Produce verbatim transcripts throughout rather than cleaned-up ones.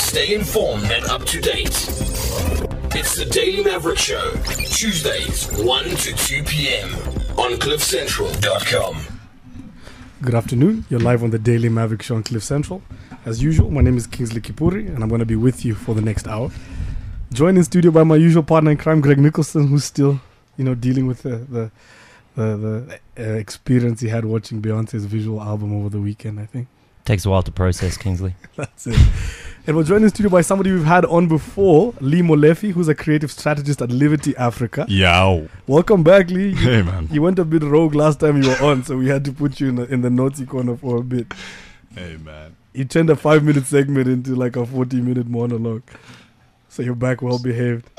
Stay informed and up to date. It's the Daily Maverick Show, Tuesdays, one to two p.m. on cliff central dot com. Good afternoon. You're live on the Daily Maverick Show on Cliff Central. As usual, my name is Kingsley Kipuri, and I'm going to be with you for the next hour. Joined in studio by my usual partner in crime, Greg Nicholson, who's still, you know, dealing with the the the, the uh, experience he had watching Beyonce's visual album over the weekend, I think. Takes a while to process, Kingsley. That's it. And we're joined in studio by somebody we've had on before, Lee Molefe, who's a creative strategist at Liberty Africa. Yow. Welcome back, Lee. You, Hey, man. You went a bit rogue last time you were on, so we had to put you in the, in the naughty corner for a bit. Hey, man. You turned a five-minute segment into like a forty-minute monologue. So you're back well behaved.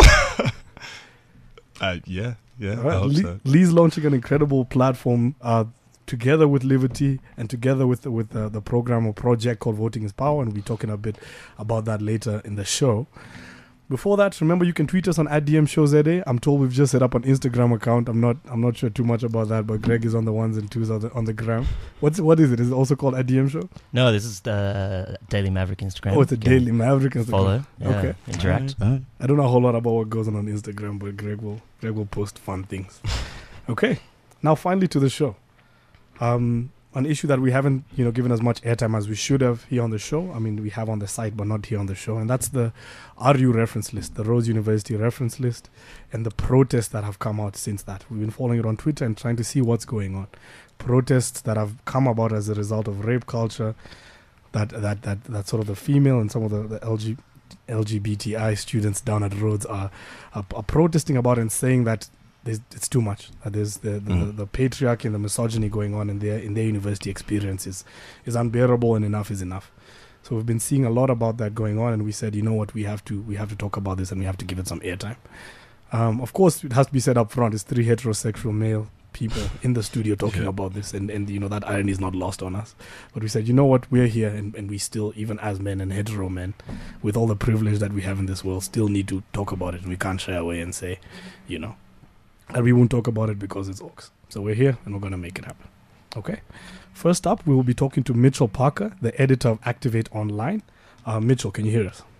Uh, yeah, yeah. All right. I hope Lee, so. Lee's launching an incredible platform uh, together with Liberty and together with the, with the, the program or project called Voting is Power, and we'll be talking a bit about that later in the show. Before that, remember you can tweet us on at D M Show Z A. I'm told we've just set up an Instagram account. I'm not I'm not sure too much about that, but Greg is on the ones and twos on the, on the gram. What's what is it? Is it also called at D M Show? No, this is the Daily Maverick Instagram. Oh, it's a You can Daily Maverick Instagram. Follow, yeah, Okay. interact. All right. I don't know a whole lot about what goes on on Instagram, but Greg will Greg will post fun things. Okay, now finally to the show. Um, an issue that we haven't, you know, given as much airtime as we should have here on the show. I mean, we have on the site, but not here on the show, and that's the R U reference list, the Rhodes University reference list, and the protests that have come out since that. We've been following it on Twitter and trying to see what's going on. Protests that have come about as a result of rape culture, that that that that sort of the female and some of the, the L G, L G B T I students down at Rhodes are, are, are protesting about and saying that there's, it's too much. That there's the the, Mm. the patriarchy and the misogyny going on in their in their university experiences is unbearable, and enough is enough. So we've been seeing a lot about that going on, and we said, you know what, we have to we have to talk about this, and we have to give it some airtime. Um, of course, it has to be said up front. It's three heterosexual male people in the studio talking Yeah. about this, and, and you know that irony is not lost on us. But we said, you know what, we're here, and, and we still, even as men and hetero men, with all the privilege that we have in this world, still need to talk about it, and we can't shy away and say, you know, and we won't talk about it because it's Oaks. So we're here, and we're going to make it happen. Okay. First up, we will be talking to Mitchell Parker, the editor of Activate Online. Uh, Mitchell, can you hear us?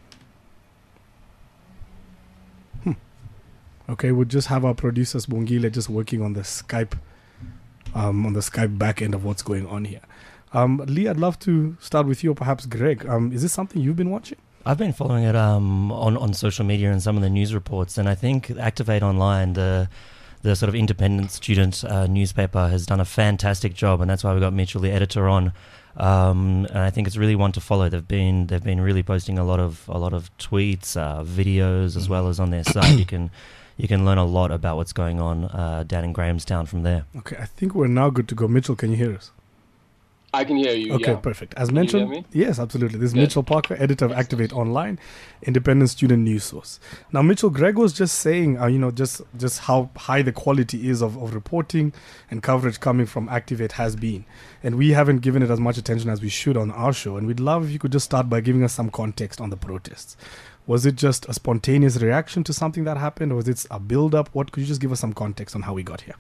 Hmm. Okay, we'll just have our producers, Bongile, just working on the Skype, um, on the Skype back end of what's going on here. Um, Lee, I'd love to start with you, or perhaps Greg. Um, is this something you've been watching? I've been following it um, on, on social media and some of the news reports, and I think Activate Online, the the sort of independent student uh, newspaper, has done a fantastic job, and that's why we got Mitchell, the editor, on. Um, and I think it's really one to follow. They've been they've been really posting a lot of a lot of tweets, uh, videos, as well as on their site. You can you can learn a lot about what's going on uh, down in Grahamstown from there. Okay, I think we're now good to go. Mitchell, can you hear us? I can hear you. Okay, yeah. perfect. As Can you mentioned, hear me? yes, absolutely. This is Good. Mitchell Parker, editor of Activate Online, independent student news source. Now, Mitchell, Greg was just saying, uh, you know, just just how high the quality is of, of reporting and coverage coming from Activate has been. And we haven't given it as much attention as we should on our show. And we'd love if you could just start by giving us some context on the protests. Was it just a spontaneous reaction to something that happened, or was it a build-up? What could you just give us some context on how we got here?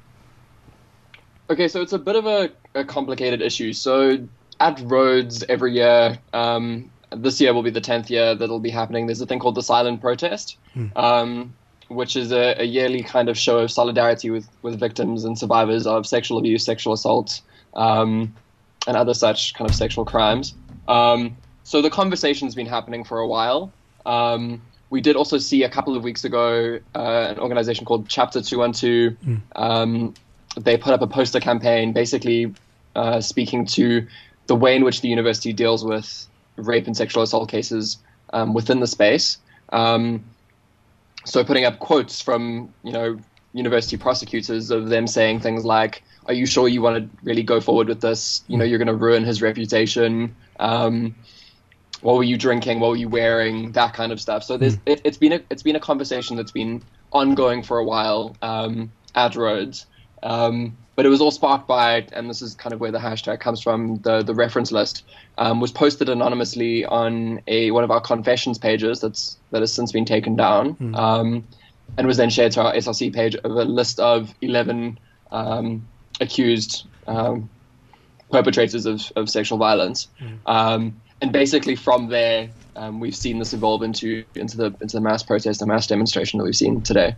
Okay, so it's a bit of a, a complicated issue. So at Rhodes every year, um, this year will be the tenth year that'll be happening. There's a thing called the Silent Protest, Hmm. um, which is a, a yearly kind of show of solidarity with, with victims and survivors of sexual abuse, sexual assault, um, and other such kind of sexual crimes. Um, so the conversation's been happening for a while. Um, we did also see a couple of weeks ago uh, an organization called Chapter two one two. Mm. Um, they put up a poster campaign basically uh, speaking to the way in which the university deals with rape and sexual assault cases um, within the space. Um, so putting up quotes from, you know, university prosecutors of them saying things like, are you sure you want to really go forward with this? You know, you're going to ruin his reputation. Um, what were you drinking? What were you wearing? That kind of stuff. So there's, Mm. it, it's been a, it's been a conversation that's been ongoing for a while um, at Rhodes. Um, but it was all sparked by, and this is kind of where the hashtag comes from, the the reference list um, was posted anonymously on a one of our confessions pages that's that has since been taken down, Mm. um, and was then shared to our S R C page of a list of eleven um, accused um, perpetrators of, of sexual violence. Mm. Um, and basically from there, um, we've seen this evolve into into the into the mass protest and mass demonstration that we've seen today.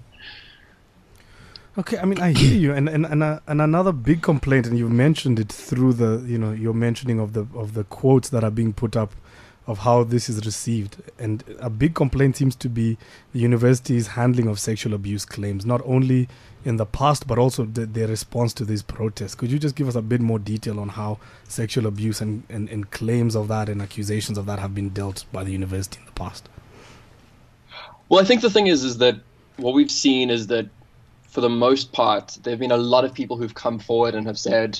Okay, I mean, I hear you, and and and, uh, and another big complaint, and you've mentioned it through the, you know, your mentioning of the of the quotes that are being put up, of how this is received, and a big complaint seems to be the university's handling of sexual abuse claims, not only in the past but also the, their response to these protests. Could you just give us a bit more detail on how sexual abuse and, and, and claims of that and accusations of that have been dealt by the university in the past? Well, I think the thing is, is that what we've seen is that for the most part, there have been a lot of people who've come forward and have said,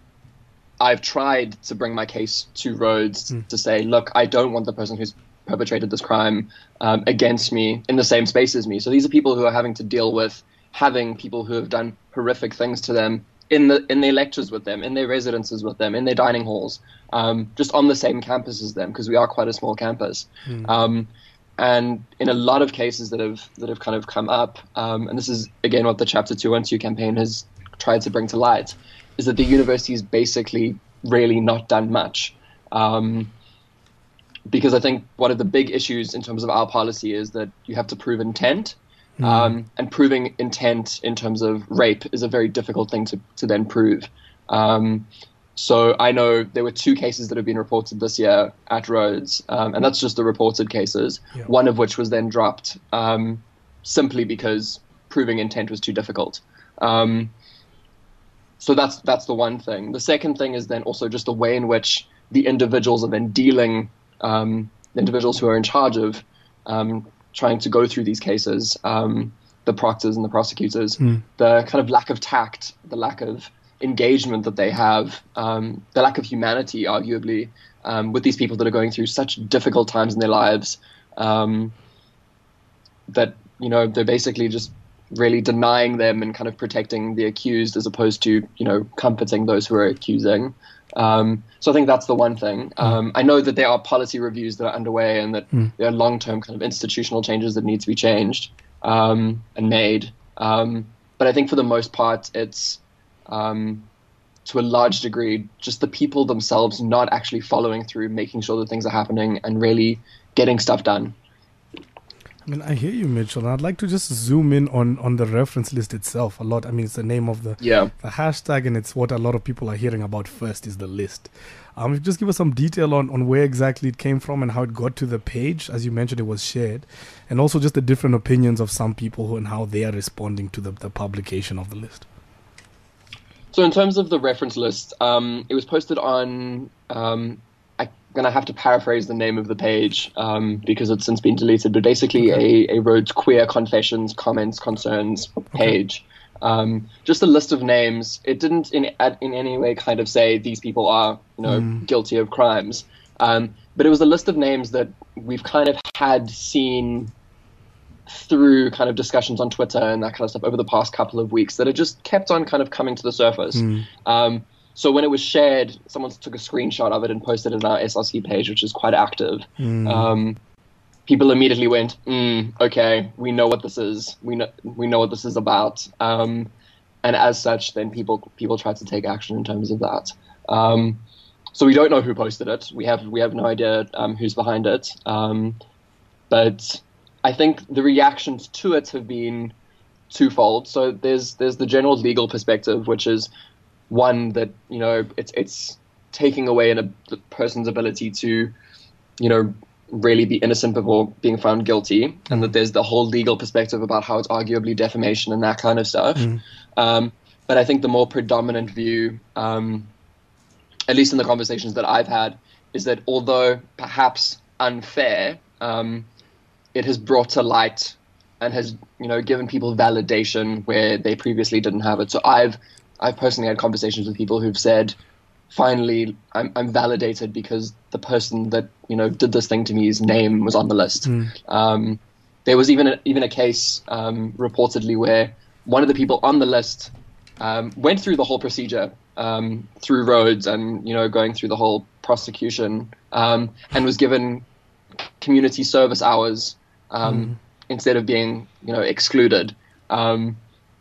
I've tried to bring my case to Rhodes mm. to say, look, I don't want the person who's perpetrated this crime um, against me in the same space as me. So these are people who are having to deal with having people who have done horrific things to them in the in their lectures with them, in their residences with them, in their dining halls, um, just on the same campus as them, because we are quite a small campus. Mm. Um, and in a lot of cases that have that have kind of come up, um, and this is again what the Chapter two twelve campaign has tried to bring to light, is that the university has basically really not done much. Um, because I think one of the big issues in terms of our policy is that you have to prove intent. Mm. Um, and proving intent in terms of rape is a very difficult thing to, to then prove. Um, so I know there were two cases that have been reported this year at Rhodes, um, and that's just the reported cases, yeah. One of which was then dropped um, simply because proving intent was too difficult. Um, so that's that's the one thing. The second thing is then also just the way in which the individuals are then dealing, um, the individuals who are in charge of um, trying to go through these cases, um, the proctors and the prosecutors, mm. the kind of lack of tact, the lack of engagement that they have, um, the lack of humanity, arguably, um, with these people that are going through such difficult times in their lives, um, that, you know, they're basically just really denying them and kind of protecting the accused as opposed to, you know, comforting those who are accusing. Um, so I think that's the one thing. Um, I know that there are policy reviews that are underway and that mm. there are long-term kind of institutional changes that need to be changed um, and made. Um, but I think for the most part, it's um, to a large degree just the people themselves not actually following through, making sure that things are happening and really getting stuff done. I mean, I hear you, Mitchell, and I'd like to just zoom in on, on the reference list itself a lot. I mean, it's the name of the, yeah. the hashtag, and it's what a lot of people are hearing about first is the list. Um, just give us some detail on, on where exactly it came from and how it got to the page. As you mentioned, it was shared, and also just the different opinions of some people who, and how they are responding to the, the publication of the list. So in terms of the reference list, um, it was posted on... Um, I'm going to have to paraphrase the name of the page um, because it's since been deleted, but basically okay. a, a Rhodes Queer Confessions, Comments, Concerns page. Okay. Um, just a list of names. It didn't in in any way kind of say these people are, you know, mm. guilty of crimes. Um, but it was a list of names that we've kind of had seen through kind of discussions on Twitter and that kind of stuff over the past couple of weeks that have just kept on kind of coming to the surface. Mm. Um, So when it was shared, someone took a screenshot of it and posted it on our S R C page, which is quite active. Mm. Um, people immediately went, mm, "Okay, we know what this is. We know we know what this is about." Um, and as such, then people people tried to take action in terms of that. Um, so we don't know who posted it. We have we have no idea um, who's behind it. Um, but I think the reactions to it have been twofold. So there's there's the general legal perspective, which is one that, you know, it's it's taking away a the person's ability to, you know, really be innocent before being found guilty, and that there's the whole legal perspective about how it's arguably defamation and that kind of stuff. Mm. Um, but I think the more predominant view, um, at least in the conversations that I've had, is that although perhaps unfair, um, it has brought to light and has, you know, given people validation where they previously didn't have it. So I've I've personally had conversations with people who've said, finally, I'm, I'm validated because the person that, you know, did this thing to me's name was on the list. Mm. Um, there was even a, even a case um, reportedly where one of the people on the list um, went through the whole procedure um, through Rhodes and, you know, going through the whole prosecution um, and was given community service hours um, mm. instead of being, you know, excluded. Um,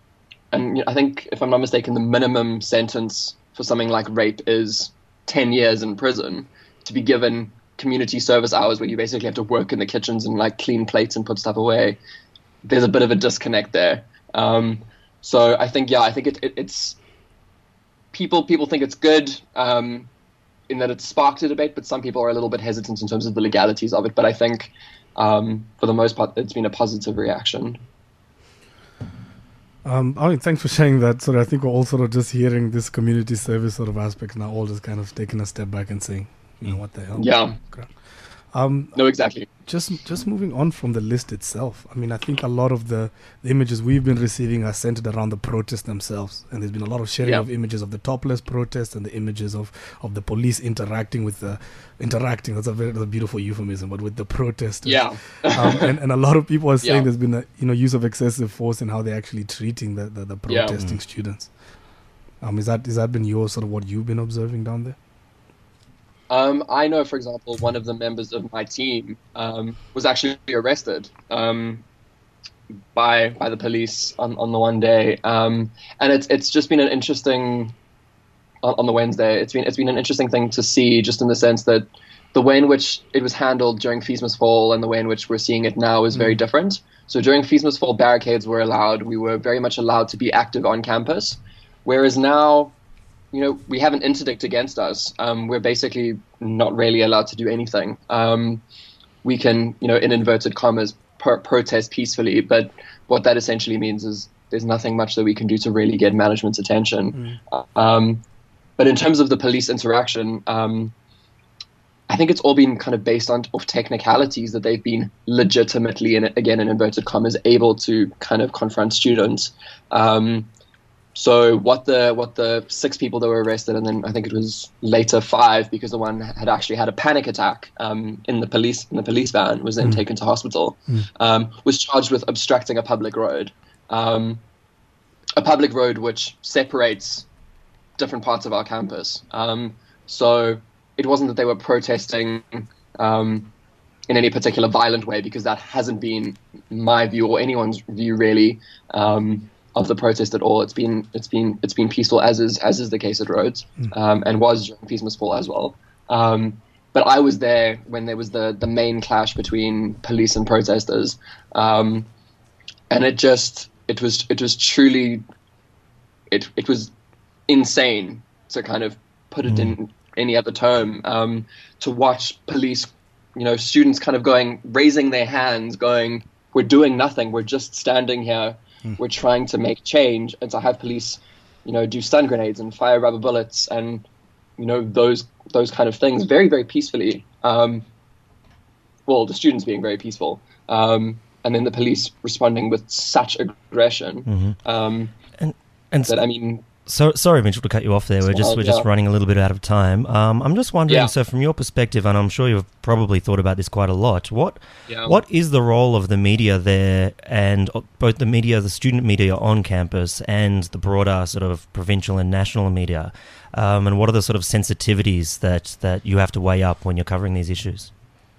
And I think, if I'm not mistaken, the minimum sentence for something like rape is ten years in prison. To be given community service hours where you basically have to work in the kitchens and like clean plates and put stuff away, there's a bit of a disconnect there. Um, so I think, yeah, I think it, it, it's people people think it's good um, in that it sparked a debate, but some people are a little bit hesitant in terms of the legalities of it. But I think um, for the most part, it's been a positive reaction. Um, I mean, thanks for sharing that. So I think we're all sort of just hearing this community service sort of aspect now, all just kind of taking a step back and saying, you know, what the hell? Yeah. Okay. Um, no, exactly. Just just moving on from the list itself. I mean, I think a lot of the, the images we've been receiving are centered around the protests themselves. And there's been a lot of sharing yeah. of images of the topless protests and the images of, of the police interacting with the, interacting, that's a very that's a beautiful euphemism, but with the protesters. Yeah. um, and, and a lot of people are saying yeah. there's been a you know use of excessive force in how they're actually treating the, the, the protesting yeah. students. Um, is that is that been your sort of what you've been observing down there? Um, I know, for example, one of the members of my team um, was actually arrested um, by by the police on, on the one day, um, and it's it's just been an interesting on, on the Wednesday. It's been it's been an interesting thing to see, just in the sense that the way in which it was handled during Feesmas Fall and the way in which we're seeing it now is very mm. different. So during Feesmas Fall, barricades were allowed. We were very much allowed to be active on campus, whereas now, you know, we have an interdict against us. Um, we're basically not really allowed to do anything. Um, we can, you know, in inverted commas, per- protest peacefully, but what that essentially means is there's nothing much that we can do to really get management's attention. Mm. Um, but in terms of the police interaction, um, I think it's all been kind of based on of technicalities that they've been legitimately, and again, in inverted commas, able to kind of confront students. Um, So what the what the six people that were arrested, and then I think it was later five, because the one had actually had a panic attack um, in the police in the police van, was then mm. taken to hospital, mm. um, was charged with obstructing a public road, um, a public road which separates different parts of our campus. Um, so it wasn't that they were protesting um, in any particular violent way, because that hasn't been my view or anyone's view really. Um, of the protest at all. It's been it's been it's been peaceful, as is as is the case at Rhodes, um, and was during Feesmas Fall as well. Um, but I was there when there was the the main clash between police and protesters, um, and it just it was it was truly it it was insane, to kind of put it mm. in any other term, um, to watch police, you know, students kind of going, raising their hands, going, "We're doing nothing. We're just standing here. We're trying to make change," and to have police, you know, do stun grenades and fire rubber bullets and, you know, those those kind of things very, very peacefully. Um, well, the students being very peaceful, um, and then the police responding with such aggression. Mm-hmm. Um, and and that, I mean. So sorry, Mitchell, to cut you off there. We're just we're just yeah. running a little bit out of time. Um, I'm just wondering. Yeah. So, from your perspective, and I'm sure you've probably thought about this quite a lot. What yeah. what is the role of the media there, and both the media, the student media on campus, and the broader sort of provincial and national media, um, and what are the sort of sensitivities that, that you have to weigh up when you're covering these issues?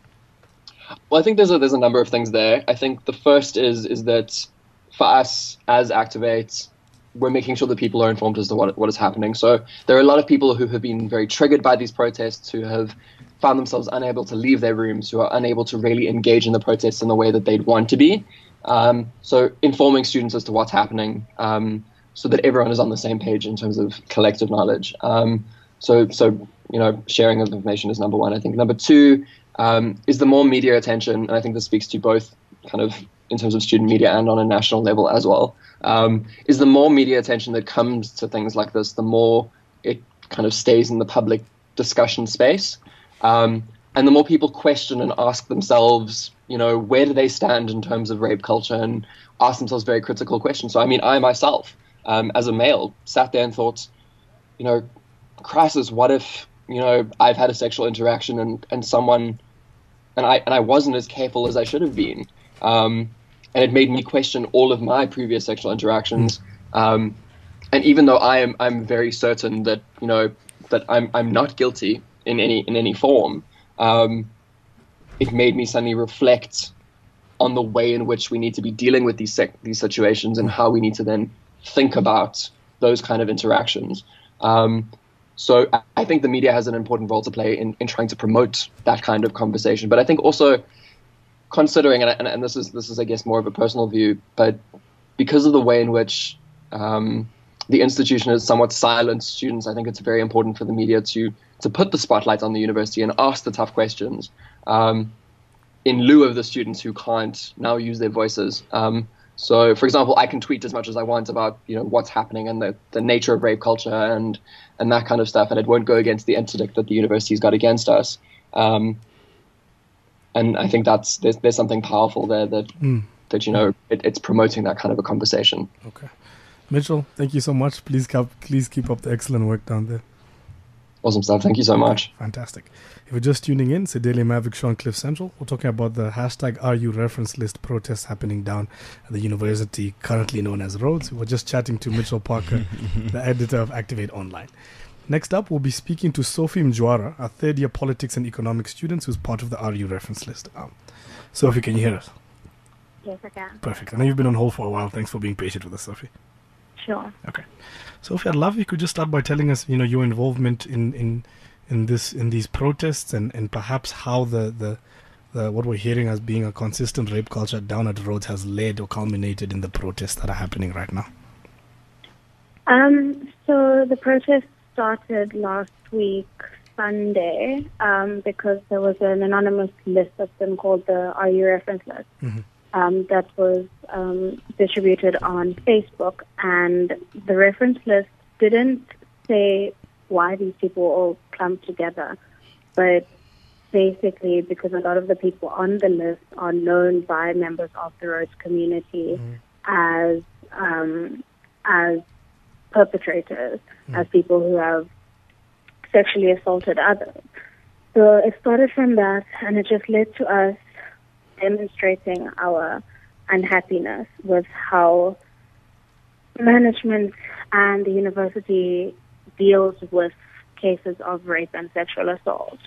Well, I think there's a there's a number of things there. I think the first is is that for us as Activate, we're making sure that people are informed as to what what is happening. So there are a lot of people who have been very triggered by these protests, who have found themselves unable to leave their rooms, who are unable to really engage in the protests in the way that they'd want to be. Um, so informing students as to what's happening, um, so that everyone is on the same page in terms of collective knowledge. Um, so, so you know, sharing of information is number one. I think number two um, is the more media attention, and I think this speaks to both kind of in terms of student media and on a national level as well. Um, is the more media attention that comes to things like this, the more it kind of stays in the public discussion space. Um, and the more people question and ask themselves, you know, where do they stand in terms of rape culture, and ask themselves very critical questions. So, I mean, I myself, um, as a male, sat there and thought, you know, crisis, what if, you know, I've had a sexual interaction and, and someone, and I, and I wasn't as careful as I should have been. Um, And it made me question all of my previous sexual interactions. Um, and even though I am, I'm very certain that, you know, that I'm, I'm not guilty in any, in any form, um, it made me suddenly reflect on the way in which we need to be dealing with these sec- these situations, and how we need to then think about those kind of interactions. Um, so I think the media has an important role to play in, in trying to promote that kind of conversation. But I think also considering, and, and, and this is this is I guess more of a personal view, but because of the way in which um, the institution has somewhat silenced students, I think it's very important for the media to to put the spotlight on the university and ask the tough questions um, in lieu of the students who can't now use their voices. Um, so, for example, I can tweet as much as I want about, you know, what's happening and the, the nature of rape culture and and that kind of stuff, and it won't go against the interdict that the university's got against us. Um, and I think that's there's there's something powerful there that mm. that you know it, it's promoting that kind of a conversation. Okay, Mitchell, thank you so much. Please keep please keep up the excellent work down there. Awesome stuff. Thank you so much. Fantastic. If you're just tuning in, it's the Daily Maverick show on Cliff Central. We're talking about the hashtag R U reference list protests happening down at the university, currently known as Rhodes. We're just chatting to Mitchell Parker, the editor of Activate Online. Next up, we'll be speaking to Sophie Mjwara, a third-year politics and economics student who's part of the R U reference list. Um, Sophie, can you hear us? Yes, I can. Perfect. I know you've been on hold for a while. Thanks for being patient with us, Sophie. Sure. Okay. Sophie, I'd love if you could just start by telling us, you know, your involvement in, in, in this in these protests and, and perhaps how the, the the what we're hearing as being a consistent rape culture down at Rhodes has led or culminated in the protests that are happening right now. Um. So the protests started last week, Sunday, um, because there was an anonymous list that's been called the R U reference list. Mm-hmm. Um, that was um, distributed on Facebook, and the reference list didn't say why these people all clumped together, but basically because a lot of the people on the list are known by members of the Rhodes community mm. as um, as perpetrators, mm. as people who have sexually assaulted others. So it started from that, and it just led to us demonstrating our unhappiness with how management and the university deals with cases of rape and sexual assault.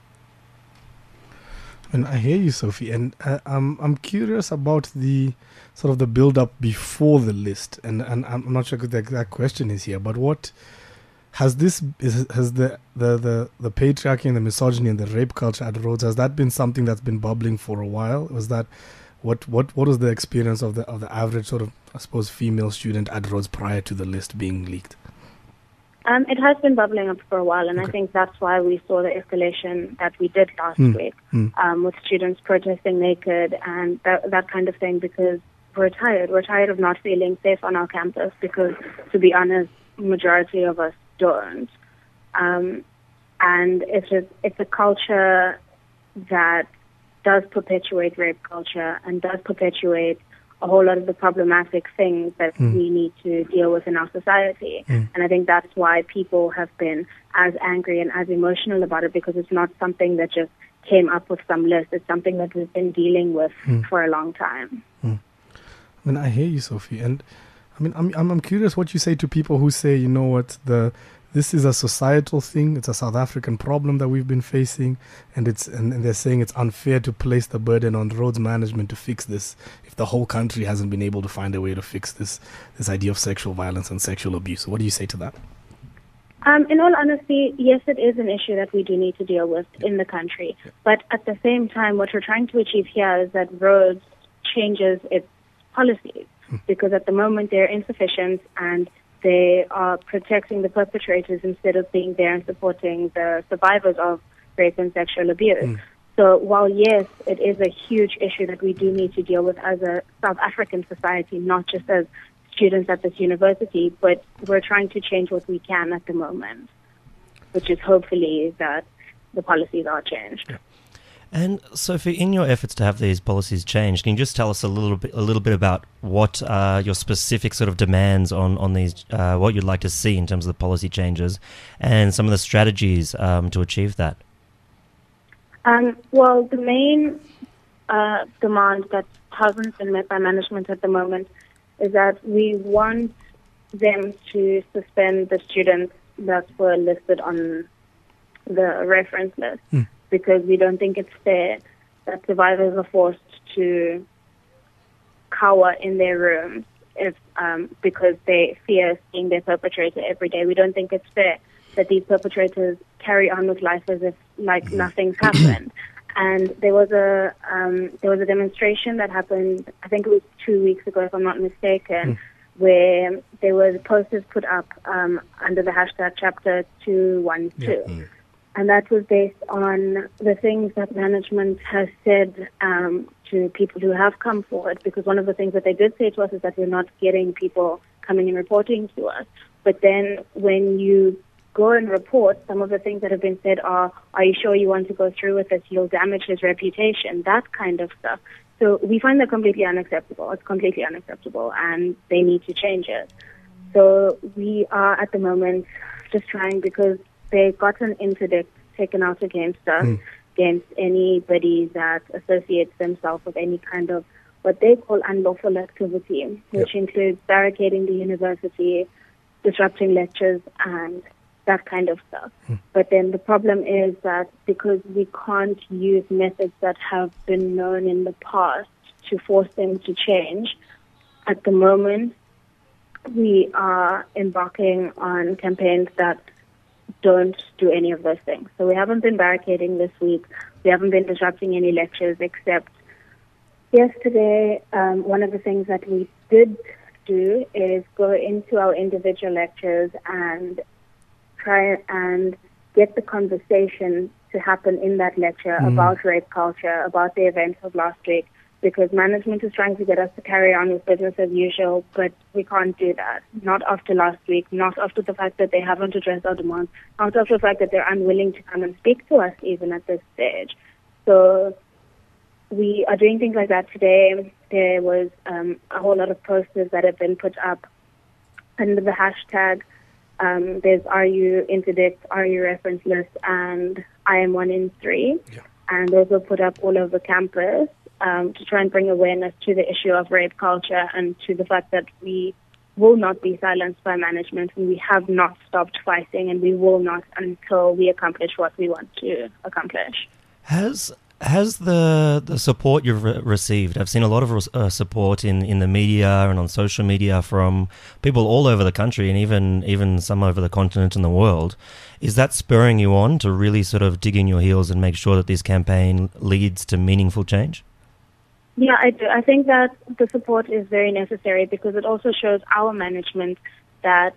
And I hear you, Sophie, and uh, I'm I'm curious about the sort of the build-up before the list, and, and I'm not sure what the exact question is here, but what has this is, has the, the, the, the patriarchy and the misogyny and the rape culture at Rhodes, has that been something that's been bubbling for a while? Was that what what what was the experience of the of the average sort of, I suppose, female student at Rhodes prior to the list being leaked? Um, it has been bubbling up for a while, and okay. I think that's why we saw the escalation that we did last mm. week mm. Um, with students protesting naked and that, that kind of thing, because we're tired. We're tired of not feeling safe on our campus because, to be honest, majority of us don't. Um, and it's a, it's a culture that does perpetuate rape culture and does perpetuate a whole lot of the problematic things that mm. we need to deal with in our society. Mm. And I think that's why people have been as angry and as emotional about it, because it's not something that just came up with some list. It's something that we've been dealing with mm. for a long time. Mm. I mean, I hear you, Sophie. And I mean, I'm, I'm I'm curious what you say to people who say, you know what, the this is a societal thing. It's a South African problem that we've been facing, and it's and, and they're saying it's unfair to place the burden on Rhodes management to fix this if the whole country hasn't been able to find a way to fix this this idea of sexual violence and sexual abuse. What do you say to that? Um, in all honesty, yes, it is an issue that we do need to deal with in the country. Yeah. But at the same time, what we're trying to achieve here is that Rhodes changes its policies, hmm. because at the moment they're insufficient and they are protecting the perpetrators instead of being there and supporting the survivors of rape and sexual abuse. Mm. So while, yes, it is a huge issue that we do need to deal with as a South African society, not just as students at this university, but we're trying to change what we can at the moment, which is hopefully that the policies are changed. Yeah. And Sophie, in your efforts to have these policies changed, can you just tell us a little bit, a little bit about what are your specific sort of demands on on these, uh, what you'd like to see in terms of the policy changes, and some of the strategies um, to achieve that? Um, well, the main uh, demand that hasn't been met by management at the moment is that we want them to suspend the students that were listed on the reference list. Mm. Because we don't think it's fair that survivors are forced to cower in their rooms if um, because they fear seeing their perpetrator every day. We don't think it's fair that these perpetrators carry on with life as if like nothing's happened. And there was a um, there was a demonstration that happened, I think it was two weeks ago, if I'm not mistaken, mm. where there were posters put up um, under the hashtag Chapter two one two. Yeah. Mm. And that was based on the things that management has said um, to people who have come forward, because one of the things that they did say to us is that we're not getting people coming and reporting to us. But then when you go and report, some of the things that have been said are, are you sure you want to go through with this? You'll damage his reputation, that kind of stuff. So we find that completely unacceptable. It's completely unacceptable, and they need to change it. So we are at the moment just trying, because they got an interdict taken out against us, mm. against anybody that associates themselves with any kind of what they call unlawful activity, which yep. includes barricading the university, disrupting lectures, and that kind of stuff. Mm. But then the problem is that because we can't use methods that have been known in the past to force them to change, at the moment we are embarking on campaigns that don't do any of those things. So we haven't been barricading this week. We haven't been disrupting any lectures, except yesterday, um, one of the things that we did do is go into our individual lectures and try and get the conversation to happen in that lecture mm. about rape culture, about the events of last week, because management is trying to get us to carry on with business as usual, but we can't do that. Not after last week, not after the fact that they haven't addressed our demands, not after the fact that they're unwilling to come and speak to us even at this stage. So we are doing things like that today. There was um, a whole lot of posters that have been put up under the hashtag. Um, there's R U interdict, R U reference list, and I am one in three. Yeah. And those were put up all over campus um, to try and bring awareness to the issue of rape culture and to the fact that we will not be silenced by management, and we have not stopped fighting, and we will not until we accomplish what we want to accomplish. Has Has the the support you've re- received, I've seen a lot of re- uh, support in, in the media and on social media from people all over the country and even even some over the continent and the world. Is that spurring you on to really sort of dig in your heels and make sure that this campaign leads to meaningful change? Yeah, I do. I think that the support is very necessary, because it also shows our management that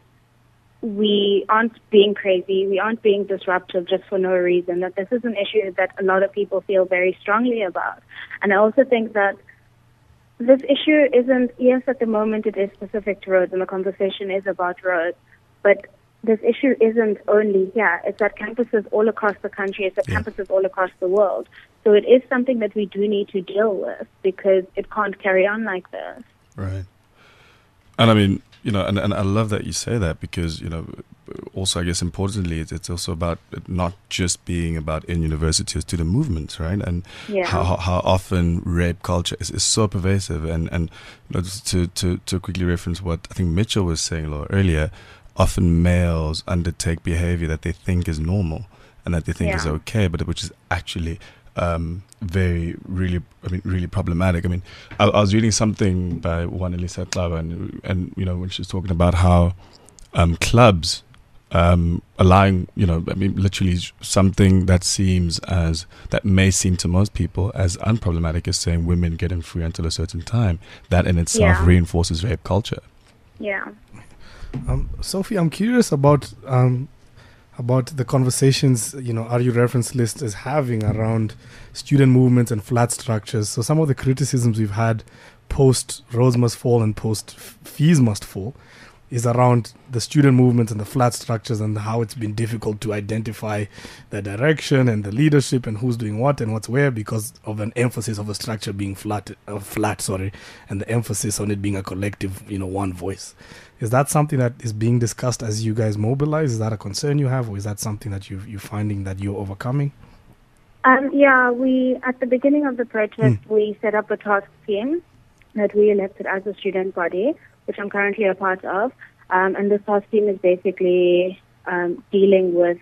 we aren't being crazy, we aren't being disruptive just for no reason, that this is an issue that a lot of people feel very strongly about. And I also think that this issue isn't, yes, at the moment it is specific to roads and the conversation is about roads, but this issue isn't only here. It's at campuses all across the country, it's at yeah. campuses all across the world. So it is something that we do need to deal with, because it can't carry on like this. Right. And I mean, you know, and, and I love that you say that, because, you know, also I guess importantly, it's, it's also about it not just being about in universities, to the movements, right? And yeah. how how often rape culture is, is so pervasive. And, and you know, just to, to, to quickly reference what I think Mitchell was saying a little earlier, often males undertake behavior that they think is normal and that they think yeah. is okay, but which is actually Um, very, really, I mean, really problematic. I mean, I, I was reading something by one Elisa Klava, and, and, you know, when she was talking about how um, clubs um, allowing, you know, I mean, literally something that seems as, that may seem to most people as unproblematic as saying women getting free until a certain time, that in itself yeah. reinforces rape culture. Yeah. Um, Sophie, I'm curious about um, about the conversations, you know, R U reference list is having around student movements and flat structures. So some of the criticisms we've had post Rose Must Fall and post Fees Must Fall is around the student movements and the flat structures and how it's been difficult to identify the direction and the leadership and who's doing what and what's where, because of an emphasis of a structure being flat, uh, flat, sorry, and the emphasis on it being a collective, you know, one voice. Is that something that is being discussed as you guys mobilize? Is that a concern you have, or is that something that you you're finding that you're overcoming? Um, yeah, we at the beginning of the protest, mm. we set up a task team that we elected as a student body, which I'm currently a part of. Um, and this task team is basically um, dealing with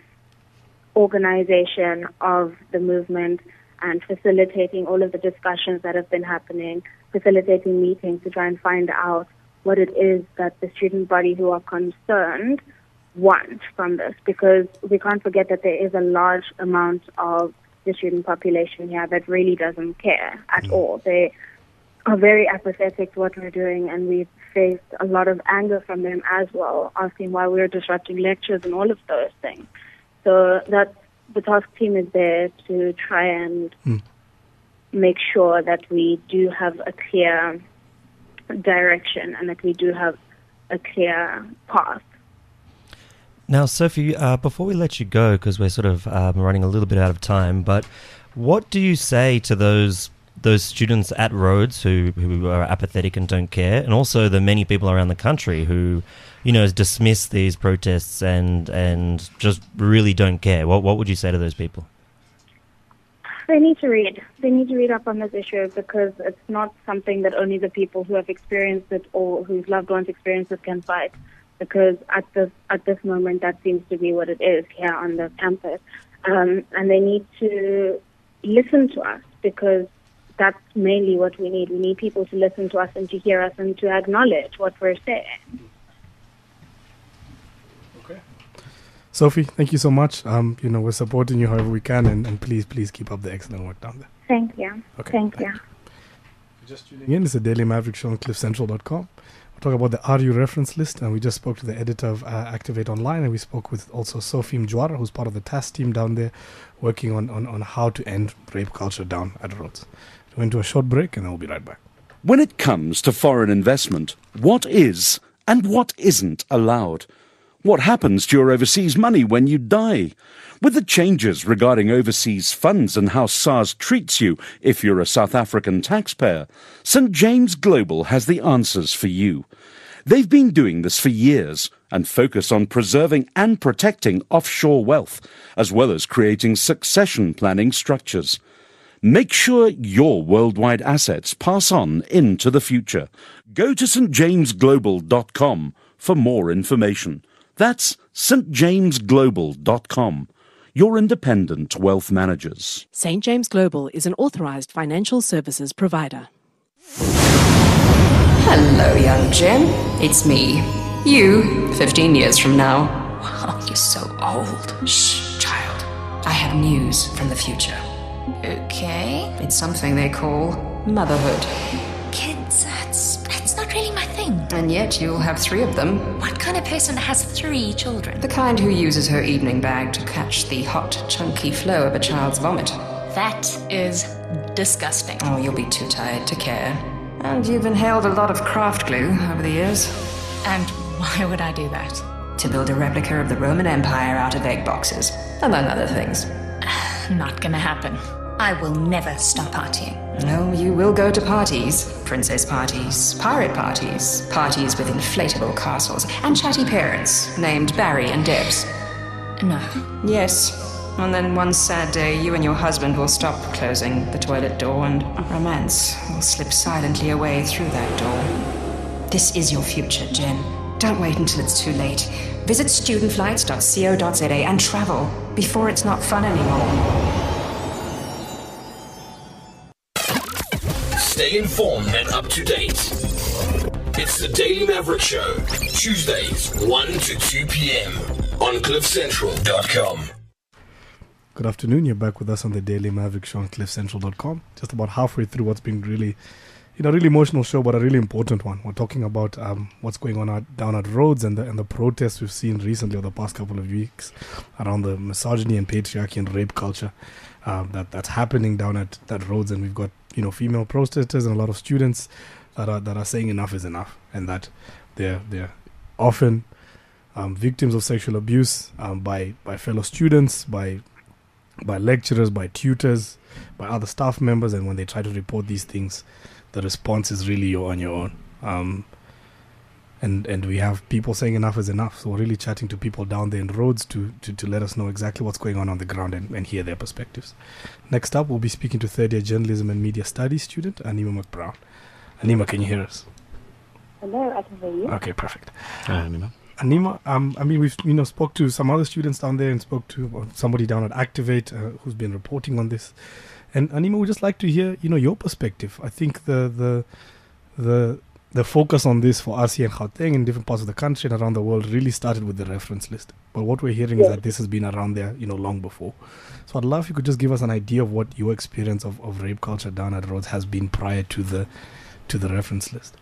organization of the movement and facilitating all of the discussions that have been happening, facilitating meetings to try and find out what it is that the student body who are concerned want from this, because we can't forget that there is a large amount of the student population here that really doesn't care at all. They are very apathetic to what we're doing, and we've faced a lot of anger from them as well, asking why we're disrupting lectures and all of those things. So that's, the task team is there to try and mm. make sure that we do have a clear direction and that we do have a clear path. Now, Sophie, uh, before we let you go, because we're sort of um, running a little bit out of time, but what do you say to those those students at Rhodes who, who are apathetic and don't care, and also the many people around the country who, you know, dismiss these protests and and just really don't care? What what would you say to those people? They need to read. They need to read up on this issue, because it's not something that only the people who have experienced it or whose loved ones experience it can fight. Because at this at this moment, that seems to be what it is here on the campus, um, and they need to listen to us, because that's mainly what we need. We need people to listen to us and to hear us and to acknowledge what we're saying. Okay, Sophie, thank you so much. Um, you know, we're supporting you however we can, and, and please, please keep up the excellent work down there. Thank you. Okay, thank you. Just tuning in, it's the Daily Maverick Show on cliff central dot com. Talk about the R U reference list, and we just spoke to the editor of uh, Activate Online, and we spoke with also Sophie Mjwara, who's part of the task team down there working on, on, on how to end rape culture down at Rhodes. We're going to a short break, and then we'll be right back. When it comes to foreign investment, what is and what isn't allowed? What happens to your overseas money when you die? With the changes regarding overseas funds and how SARS treats you if you're a South African taxpayer, Saint James Global has the answers for you. They've been doing this for years and focus on preserving and protecting offshore wealth, as well as creating succession planning structures. Make sure your worldwide assets pass on into the future. Go to st james global dot com for more information. That's st james global dot com. Your independent wealth managers. Saint James Global is an authorized financial services provider. Hello, young Jim. It's me. You, fifteen years from now. Wow, you're so old. Shh, child. I have news from the future. Okay. It's something they call motherhood. Kids, that's, that's not really my thing. And yet you'll have three of them. What kind of person has three children? The kind who uses her evening bag to catch the hot, chunky flow of a child's vomit. That is disgusting. Oh, you'll be too tired to care. And you've inhaled a lot of craft glue over the years. And why would I do that? To build a replica of the Roman Empire out of egg boxes, among other things. Not gonna happen. I will never stop partying. No, you will go to parties. Princess parties, pirate parties, parties with inflatable castles, and chatty parents named Barry and Debs. No. Yes. And then one sad day, you and your husband will stop closing the toilet door, and romance will slip silently away through that door. This is your future, Jen. Don't wait until it's too late. Visit student flights dot co dot za and travel before it's not fun anymore. Stay informed and up to date. It's the Daily Maverick Show, Tuesdays, one to two p.m. on cliff central dot com. Good afternoon. You're back with us on the Daily Maverick Show on cliff central dot com. Just about halfway through what's been really, you know, really emotional show, but a really important one. We're talking about um, what's going on out, down at Rhodes and the and the protests we've seen recently over the past couple of weeks around the misogyny and patriarchy and rape culture um, that that's happening down at that Rhodes. And we've got, you know, female protesters and a lot of students that are that are saying enough is enough, and that they're they're often um, victims of sexual abuse um, by by fellow students, by by lecturers, by tutors, by other staff members, and when they try to report these things, the response is really you're on your own. Um, and and we have people saying enough is enough. So we're really chatting to people down there in Rhodes to, to, to let us know exactly what's going on on the ground and, and hear their perspectives. Next up, we'll be speaking to third year journalism and media studies student Anima McBrown. Anima, can you hear us? Hello, I can hear you. Okay, perfect. Hi, Anima. Anima, um, I mean, we've you know spoke to some other students down there and spoke to somebody down at Activate uh, who's been reporting on this. And Anima, we'd just like to hear, you know, your perspective. I think the the the the focus on this for us here in Gauteng, in different parts of the country and around the world, really started with the reference list. But what we're hearing yes. is that this has been around there, you know, long before. So I'd love if you could just give us an idea of what your experience of, of rape culture down at Rhodes has been prior to the to the reference list.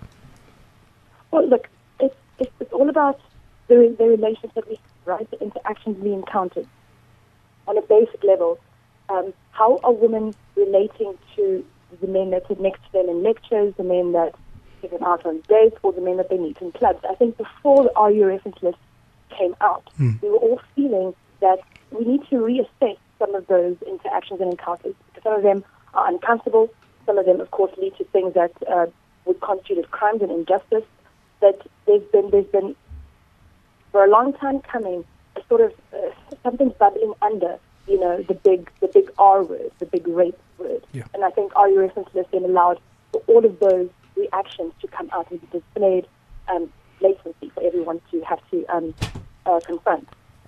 Well, look, it's, it's, it's all about the, the relations that we, right, the interactions we encountered. On a basic level, um, how are women relating to the men that sit next to them in lectures, the men that take them out on dates, or the men that they meet in clubs? I think before the R U reference list came out, mm. we were all feeling that we need to reassess some of those interactions and encounters. Some of them are uncomfortable. Some of them, of course, lead to things that uh, would constitute crimes and injustice. That there's been, there's been, for a long time coming, a sort of uh, something bubbling under, you know, the big, the big R word, the big rape word. Yeah. And I think R U reference list then allowed for all of those reactions to come out and be displayed um, blatantly for everyone to have to um, uh, confront.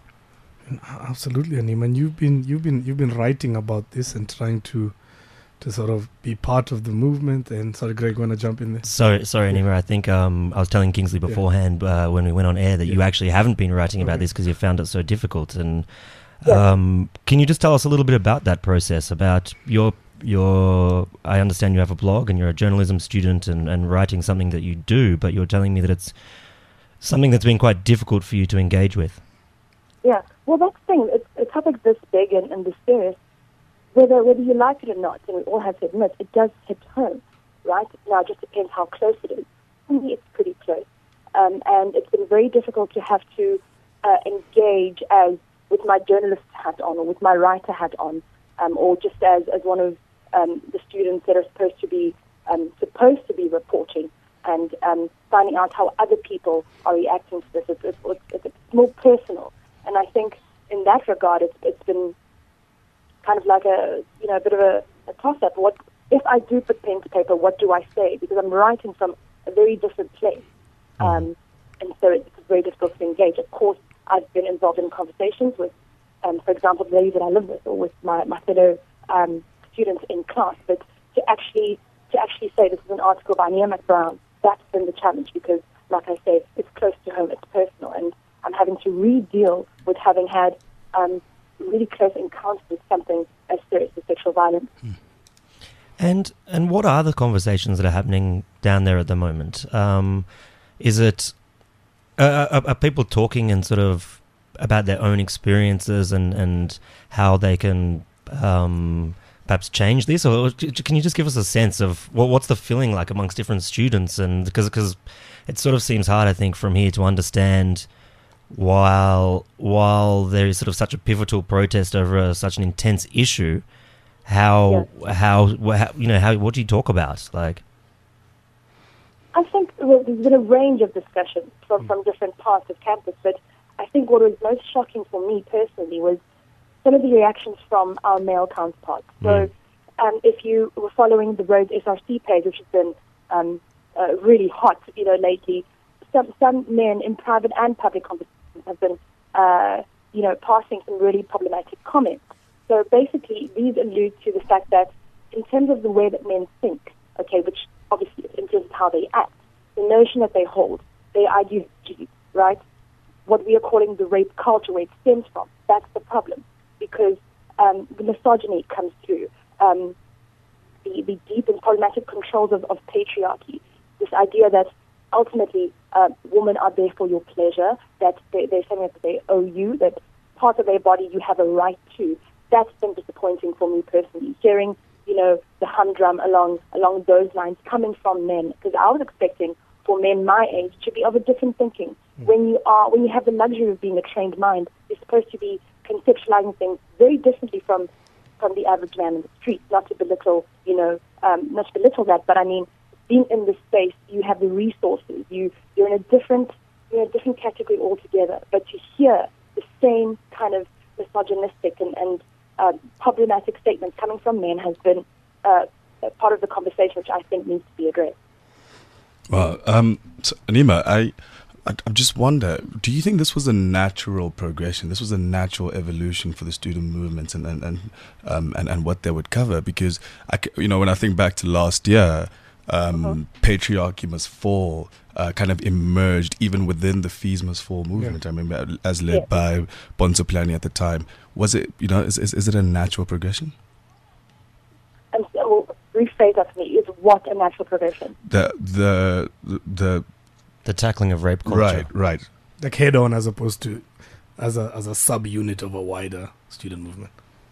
Absolutely, Anima. And you've been you've been you've been writing about this and trying to to sort of be part of the movement. And sorry, Greg, want to jump in there? Sorry, sorry, Yeah. Anima. I think um, I was telling Kingsley beforehand uh, when we went on air that Yeah. you actually haven't been writing about Okay. this because you found it so difficult. And Yeah. um, can you just tell us a little bit about that process? About your your. I understand you have a blog and you're a journalism student and, and writing something that you do, but you're telling me that it's something that's been quite difficult for you to engage with. Yeah, well, that's the thing. It's a topic this big and, and this serious, whether whether you like it or not, and we all have to admit, it does hit home, right? Now, it just depends how close it is. For me, it's pretty close. Um, and it's been very difficult to have to uh, engage as with my journalist hat on or with my writer hat on, um, or just as, as one of um, the students that are supposed to be um, supposed to be reporting and um, finding out how other people are reacting to this. It's, it's, it's, it's more personal. And I think in that regard, it's, it's been kind of like a, you know, a bit of a, a toss-up. What if I do put pen to paper? What do I say? Because I'm writing from a very different place, um, and so it's very difficult to engage. Of course, I've been involved in conversations with, um, for example, the lady that I live with, or with my, my fellow um, students in class. But to actually to actually say this is an article by Nia McBrown, that's been the challenge because, like I say, it's close to home, it's personal, and I'm having to re-deal with having had um, really close encounters with something as serious as sexual violence. And and what are the conversations that are happening down there at the moment? Um, is it uh, are, are people talking and sort of about their own experiences and, and how they can um, perhaps change this, or can you just give us a sense of what what's the feeling like amongst different students? And because because it sort of seems hard, I think, from here to understand. While while there is sort of such a pivotal protest over a, such an intense issue, how, yes. how how you know how what do you talk about? Like, I think well, there's been a range of discussions from, from different parts of campus, but I think what was most shocking for me personally was some of the reactions from our male counterparts. Mm. So, um, if you were following the Rhodes S R C page, which has been um, uh, really hot, you know, lately, some some men in private and public conversations have been, uh, you know, passing some really problematic comments. So basically, these allude to the fact that in terms of the way that men think, okay, which obviously influences how they act, the notion that they hold, their ideology, right, what we are calling the rape culture, where it stems from, that's the problem. Because um, the misogyny comes through, um, the, the deep and problematic controls of, of patriarchy, this idea that ultimately, uh, women are there for your pleasure, that they, they're saying that they owe you, that part of their body you have a right to. That's been disappointing for me personally, hearing, you know, the humdrum along along those lines coming from men, because I was expecting for men my age to be of a different thinking. Mm. When you are, when you have the luxury of being a trained mind, you're supposed to be conceptualizing things very differently from from the average man in the street. Not to belittle, you know, um, not to belittle that, but I mean, being in this space, you have the resources. You you're in a different you're in a different category altogether. But to hear the same kind of misogynistic and, and uh, problematic statements coming from men has been uh, part of the conversation, which I think needs to be addressed. Well, um, so, Anima, I, I I just wonder, do you think this was a natural progression? This was a natural evolution for the student movements and and and um, and, and what they would cover? Because I, c- you know, when I think back to last year. um, Uh-huh. patriarchy must fall uh, kind of emerged even within the Fees Must Fall movement. I remember as led Yeah. by Bonzo Plani at the time. Was it, you know, is, is, is it a natural progression? And so, well, rephrase that for me. Is what a natural progression? The, the, the, the, The tackling of rape culture. right, right. Like head on as opposed to as a as a subunit of a wider student movement.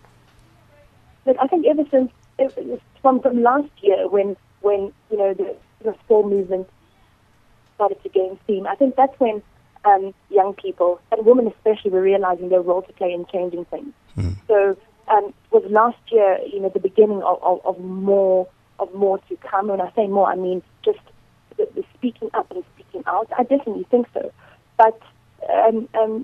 But I think ever since it, it- from from last year, when when you know the the fall movement started to gain steam, I think that's when um, young people and women especially were realizing their role to play in changing things. Mm. So um, was last year, you know, the beginning of, of, of more of more to come. When I say more, I mean just the, the speaking up and speaking out. I definitely think so. But um, um,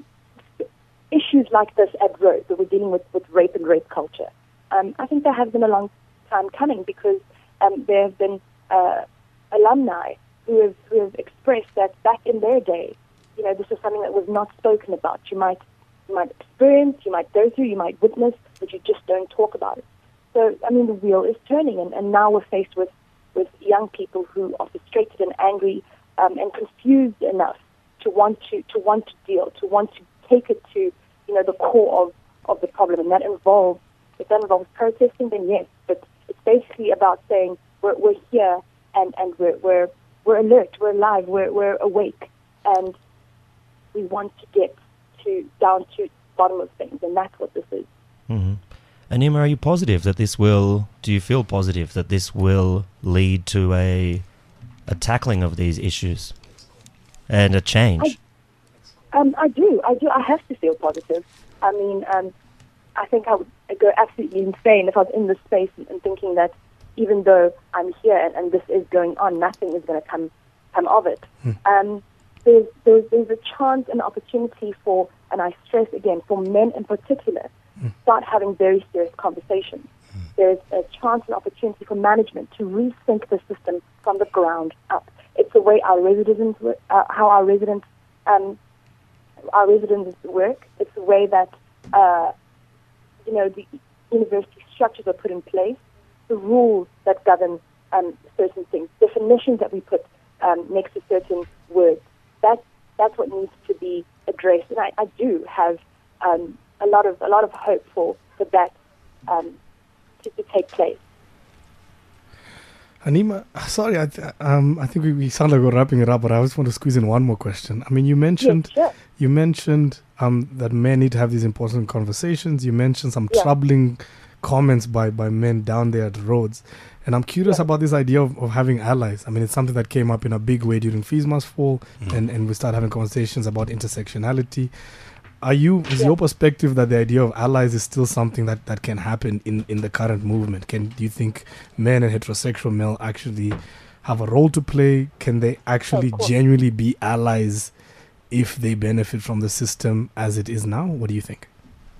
issues like this at Rhodes, that we're dealing with, with rape and rape culture, um, I think there has been a long time coming because um, there have been uh, alumni who have, who have expressed that back in their day, you know, this is something that was not spoken about. You might you might experience, you might go through, you might witness, but you just don't talk about it. So, I mean, the wheel is turning, and, and now we're faced with, with young people who are frustrated and angry um, and confused enough to want to, to want to deal, to want to take it to, you know, the core of, of the problem. And that involves, if that involves protesting, then yes. But it's basically about saying we're, we're here and, and we're, we're, we're alert, we're alive, we're, we're awake, and we want to get to down to the bottom of things, and that's what this is. Mm-hmm. Anima, are you positive that this will, do you feel positive that this will lead to a a tackling of these issues and a change? I, um, I do, I do, I have to feel positive. I mean, um, I think I would go absolutely insane if I was in this space and, and thinking that even though I'm here and, and this is going on, nothing is going to come come of it. Hmm. Um, there's, there's there's a chance and opportunity for, and I stress again, for men in particular, Hmm. start having very serious conversations. There's a chance and opportunity for management to rethink the system from the ground up. It's the way our residents, wo- uh, how our residents, um, our residents work. It's the way that, uh, you know, the university structures are put in place, the rules that govern um, certain things, definitions that we put um, next to certain words. That that's what needs to be addressed, and I, I do have um, a lot of a lot of hope for for that um, to, to take place. Anima, sorry, I, th- um, I think we, we sound like we're wrapping it up, but I just want to squeeze in one more question. I mean, you mentioned Yes, sure. you mentioned um, that men need to have these important conversations. You mentioned some Yeah. troubling comments by, by men down there at the roads. And I'm curious Yeah. about this idea of, of having allies. I mean, it's something that came up in a big way during Fees Must Fall, and, and we started having conversations about intersectionality. Are you, is Yeah. your perspective that the idea of allies is still something that, that can happen in, in the current movement? Can do you think men and heterosexual male actually have a role to play? Can they actually course. genuinely be allies if they benefit from the system as it is now? What do you think?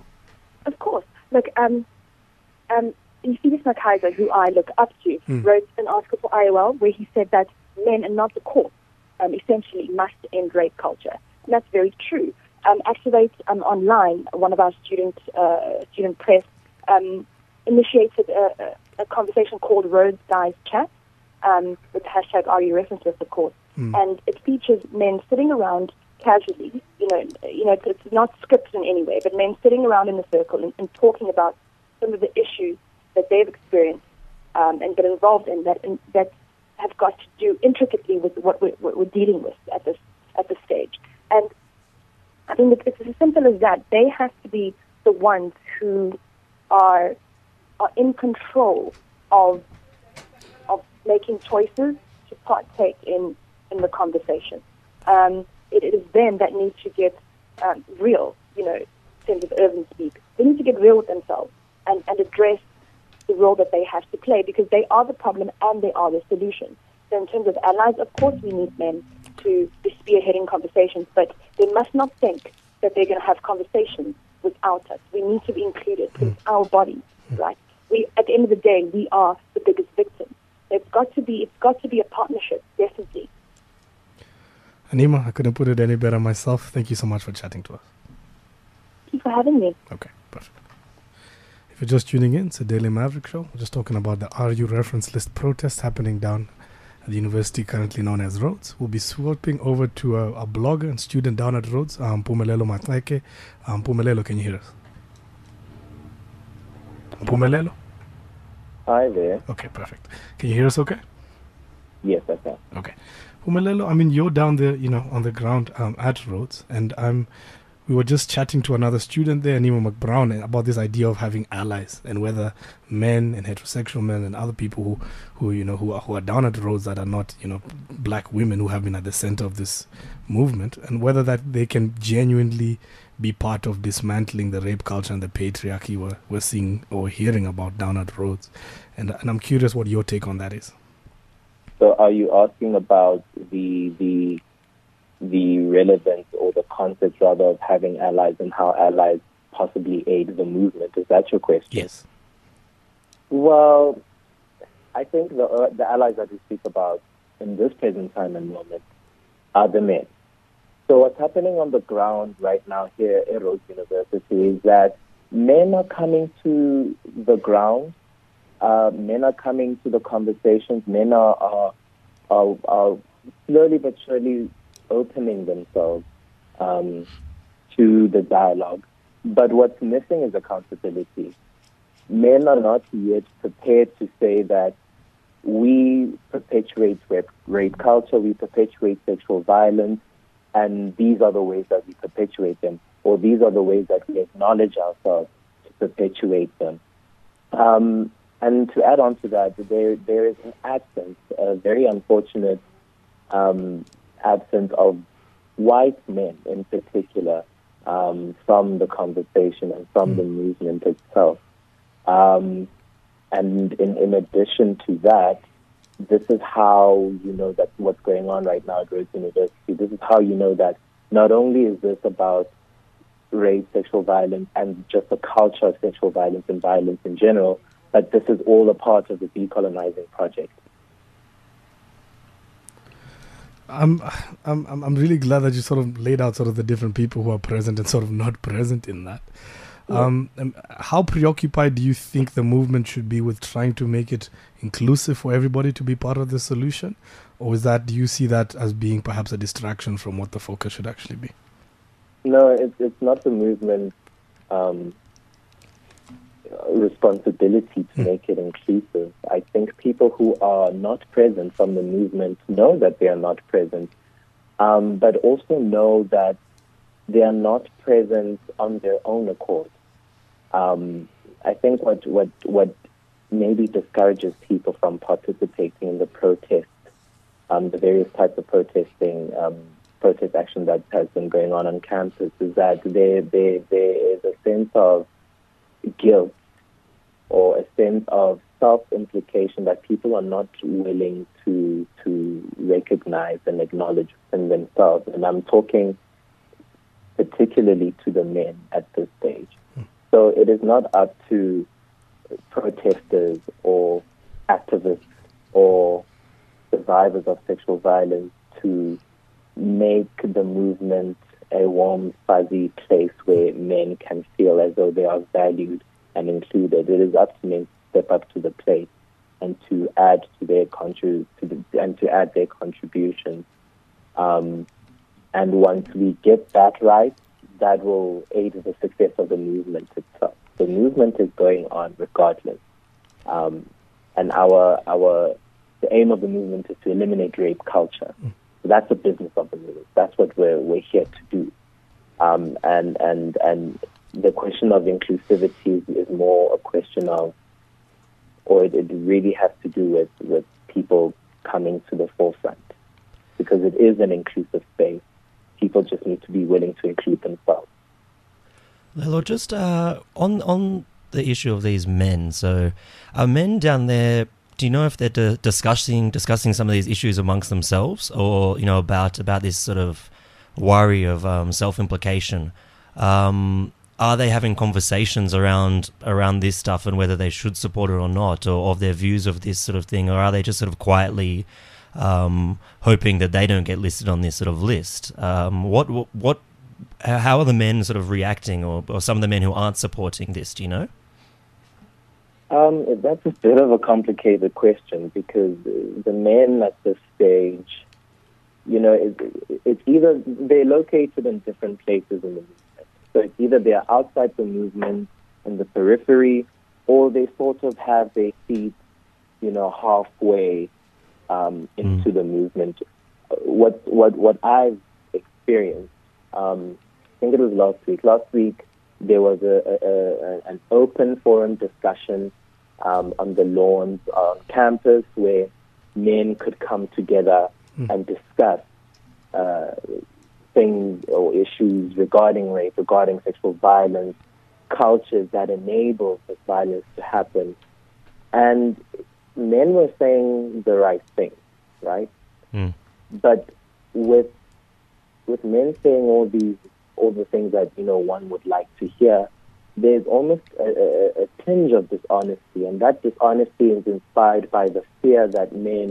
Of course. Look, um, um, Felix Makaiser, who I look up to, Hmm. wrote an article for I O L where he said that men and not the court um, essentially must end rape culture. And that's very true. Um, Activate um, Online, one of our student, uh, student press, um, initiated a, a, a conversation called Rhodes Guys Chat, um, with the hashtag Are You Referenceless, of course. Hmm. And it features men sitting around casually, you know, you know, it's, it's not scripted in any way, but men sitting around in a circle and, and talking about some of the issues that they've experienced um, and been involved in that in, that have got to do intricately with what we're, what we're dealing with at this at this stage. And I think it's as simple as that. They have to be the ones who are are in control of of making choices to partake in, in the conversation. Um, it, it is them that need to get um, real, you know, in terms of urban speak. They need to get real with themselves and, and address the role that they have to play, because they are the problem and they are the solution. So in terms of allies, of course we need men to be spearheading conversations, but they must not think that they're going to have conversations without us. We need to be included. It's our bodies, right? We, at the end of the day, we are the biggest victims. It's got to be, it's got to be a partnership, definitely. Anima, I couldn't put it any better myself. Thank you so much for chatting to us. Thank you for having me. Okay, perfect. If you're just tuning in, it's a Daily Maverick show. We're just talking about the R U reference list protest happening down at the university currently known as Rhodes. We'll be swooping over to a, a blogger and student down at Rhodes, um, Mpumelelo Mateke. Um, Mpumelelo, can you hear us? Mpumelelo? Hi there. Okay, perfect. Can you hear us okay? Yes, I can. Okay. Mpumelelo, I mean, you're down there, you know, on the ground um, at Rhodes, and I'm... we were just chatting to another student there, Nemo McBrown, about this idea of having allies and whether men and heterosexual men and other people who, who you know, who are, who are down at Rhodes that are not, you know, black women who have been at the center of this movement, and whether that they can genuinely be part of dismantling the rape culture and the patriarchy we're, we're seeing or hearing about down at Rhodes. And, and I'm curious what your take on that is. So are you asking about the the the relevance or the concept rather of having allies and how allies possibly aid the movement? Is that your question? Yes. Well, I think the uh, the allies that we speak about in this present time and moment are the men. So what's happening on the ground right now here at Rhodes University is that men are coming to the ground, uh, men are coming to the conversations, men are, are, are, are slowly but surely opening themselves um, to the dialogue. But what's missing is accountability. Men are not yet prepared to say that we perpetuate rape, rape culture, we perpetuate sexual violence, and these are the ways that we perpetuate them, or these are the ways that we acknowledge ourselves to perpetuate them. Um, and to add on to that, there there is an absence, a very unfortunate um, absence of white men in particular um, from the conversation and from the movement itself. Um, and in, in addition to that, this is how you know that what's going on right now at Rhodes University. This is how you know that not only is this about rape, sexual violence, and just the culture of sexual violence and violence in general, but this is all a part of the decolonizing project. I'm, I'm, I'm really glad that you sort of laid out sort of the different people who are present and sort of not present in that. Um, and how preoccupied do you think the movement should be with trying to make it inclusive for everybody to be part of the solution? Or is that, do you see that as being perhaps a distraction from what the focus should actually be? No, it's, it's not the movement's um, responsibility to mm. make it inclusive. I think people who are not present from the movement know that they are not present, um, but also know that they are not present on their own accord. Um, I think what, what what maybe discourages people from participating in the protest, um, the various types of protesting, um, protest action that has been going on on campus, is that there, there, there is a sense of guilt or a sense of self-implication that people are not willing to to recognize and acknowledge within themselves. And I'm talking particularly to the men at this stage. So it is not up to protesters or activists or survivors of sexual violence to make the movement a warm, fuzzy place where men can feel as though they are valued and included. It is up to men to step up to the plate and to add to their contrib- to the, and to add their contributions. Um, and once we get that right, that will aid the success of the movement itself. The movement is going on regardless. Um, and our our the aim of the movement is to eliminate rape culture. Mm. So that's the business of the movement. That's what we're we're here to do. Um, and and and the question of inclusivity is, is more a question of, or it, it really has to do with, with people coming to the forefront, because it is an inclusive space. People just need to be willing to include themselves. Lelo, just uh, on on the issue of these men. So, are men down there? Do you know if they're d- discussing discussing some of these issues amongst themselves, or you know about about this sort of worry of um, self-implication? Um, are they having conversations around around this stuff and whether they should support it or not, or of their views of this sort of thing, or are they just sort of quietly Um, hoping that they don't get listed on this sort of list? Um, what, what, what, how are the men sort of reacting, or, or some of the men who aren't supporting this? Do you know? Um, that's a bit of a complicated question because the men at this stage, you know, it, it's either they're located in different places in the movement. So it's either they're outside the movement in the periphery, or they sort of have their feet, you know, halfway um, into mm. the movement. What what what I've experienced, um, I think it was last week. Last week there was a, a, a an open forum discussion um, on the lawns on campus where men could come together mm. and discuss uh, things or issues regarding rape, regarding sexual violence, cultures that enable this violence to happen. And men were saying the right thing, right? Mm. But with with men saying all these all the things that, you know, one would like to hear, there's almost a, a, a tinge of dishonesty, and that dishonesty is inspired by the fear that men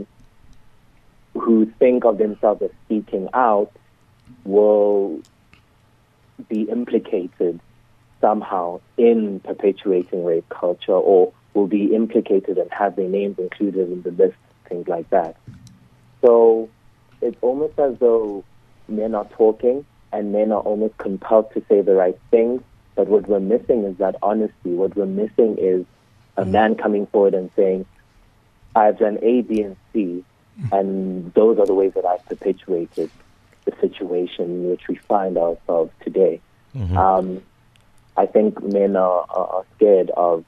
who think of themselves as speaking out will be implicated somehow in perpetuating rape culture, or will be implicated and have their names included in the list, things like that. So it's almost as though men are talking and men are almost compelled to say the right things, but what we're missing is that honesty. What we're missing is a man coming forward and saying, I've done A, B, and C, and those are the ways that I've perpetuated the situation in which we find ourselves today. Mm-hmm. Um, I think men are, are, are scared of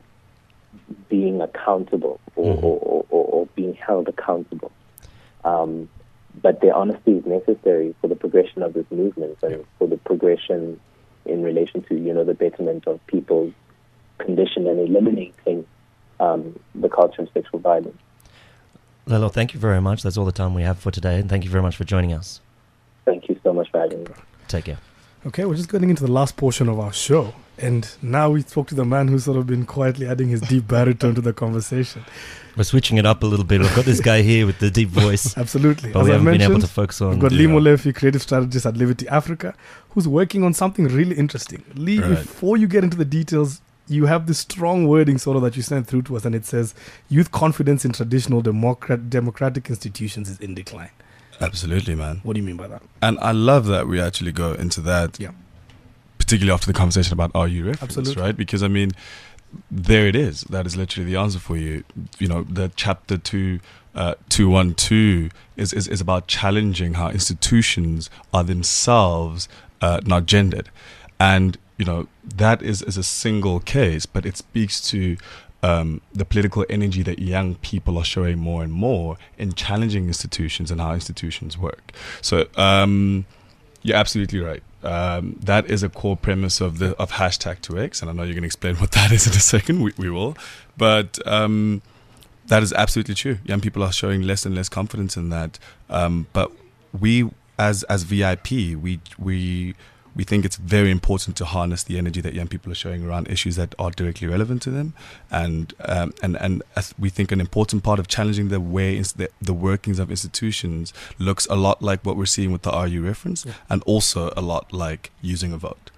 being accountable or, mm-hmm. or, or, or being held accountable. Um, but their honesty is necessary for the progression of this movement and for the progression in relation to, you know, the betterment of people's condition and eliminating um, the culture of sexual violence. Lelo, thank you very much. That's all the time we have for today, and thank you very much for joining us. Thank you so much for having me. Take care. Okay, we're just getting into the last portion of our show, and now we spoke to the man who's sort of been quietly adding his deep baritone to the conversation. We're switching it up a little bit. We've got this guy here with the deep voice. Absolutely. But As we I haven't been able mentioned, to focus on... We've got yeah. Lee Molefe, creative strategist at Liberty Africa, who's working on something really interesting. Lee, Right. before you get into the details, you have this strong wording sort of that you sent through to us, and it says, youth confidence in traditional democrat- democratic institutions is in decline. Absolutely, man. What do you mean by that? And I love that we actually go into that, yeah. particularly after the conversation about R U reference, Absolutely. right? Because, I mean, there it is. That is literally the answer for you. You know, the chapter two, uh, two one two is, is, is about challenging how institutions are themselves uh, not gendered. And, you know, that is, is a single case, but it speaks to um, the political energy that young people are showing more and more in challenging institutions and how institutions work. So, um, you're absolutely right. Um, that is a core premise of the of hashtag two X, and I know you're going to explain what that is in a second. We, we will, but um, that is absolutely true. Young people are showing less and less confidence in that. Um, but we, as as V I P, we we we think it's very important to harness the energy that young people are showing around issues that are directly relevant to them, and um, and and as we think an important part of challenging the way ins- the, the workings of institutions looks a lot like what we're seeing with the R U reference, yeah. and also a lot like using a vote.